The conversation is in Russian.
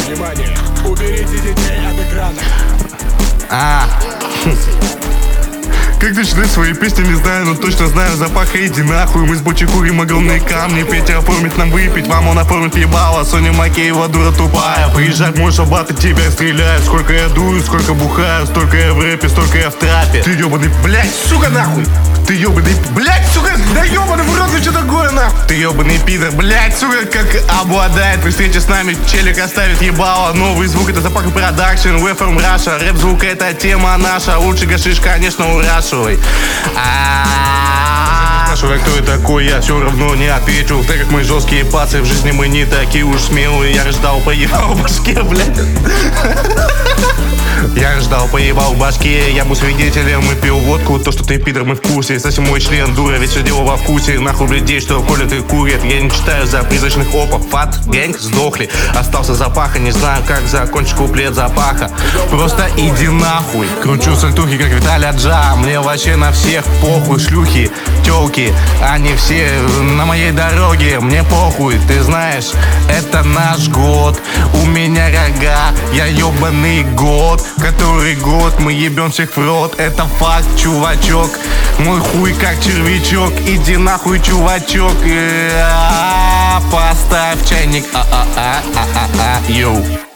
Внимание, уберите детей от экрана. Как начинать свои песни, не знаю, но точно знаю запах. Иди нахуй, мы с Бочи курим огромные камни. Петя оформит нам выпить, мама он оформит ебало. Соня Макеева дура тупая. Приезжать мой шаббат и тебя стреляют. Сколько я дую, сколько бухаю, столько я в рэпе, столько я в трапе. Ты ебаный, блядь, сука, нахуй. Ты ебаный, блядь, сука, да ебаный в рот, ну что такое, нахуй? Ты ебаный пидор, блядь, сука, как обладает. При встрече с нами челик оставит ебало. Новый звук, это запах и продакшн, we from Russia. Рэп звук, это тема наша. Лучше гашиш, конечно, урашивай. Спрашивай, кто я такой, я все равно не отвечу. Так как мы жесткие пацы, в жизни мы не такие уж смелые. Я ждал, поебал в башке, блядь. Я ждал, поебал в башке, я был свидетелем и пил водку. То, что ты пидор, мы в курсе. Совсем мой член дура, ведь все дело во вкусе. Нахуй людей, что колят и курят. Я не читаю за призрачных опов. Фат, гэнг, сдохли. Остался запаха, не знаю, как закончить куплет запаха. Просто иди нахуй. Кручу сальтухи, как Виталя Джа. Мне вообще на всех похуй. Шлюхи, тёлки, они все на моей дороге. Мне похуй, ты знаешь, это наш год. У меня рога, я ебаный год. Который год мы ебем всех в рот. Это факт, чувачок. Мой хуй как червячок. Иди нахуй, чувачок. Поставь чайник. Йоу.